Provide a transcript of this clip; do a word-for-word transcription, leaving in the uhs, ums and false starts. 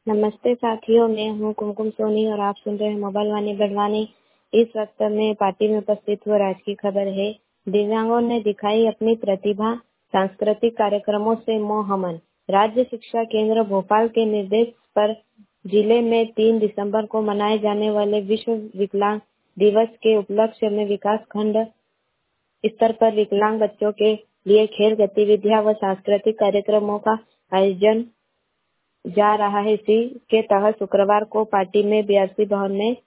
नमस्ते साथियों, मैं हूँ कुमकुम सोनी और आप सुन रहे हैं मोबाइल वाणी गढ़वानी। इस वक्त में पार्टी में उपस्थित हुए आज की खबर है। दिव्यांगों ने दिखाई अपनी प्रतिभा, सांस्कृतिक कार्यक्रमों से मोहमन। राज्य शिक्षा केंद्र भोपाल के निर्देश पर जिले में तीन दिसंबर को मनाए जाने वाले विश्व विकलांग दिवस के उपलक्ष्य में विकास खंड स्तर पर विकलांग बच्चों के लिए खेल गतिविधियां व सांस्कृतिक कार्यक्रमों का आयोजन जा रहा है। इसी के तहत शुक्रवार को पार्टी में बीआरसी भवन में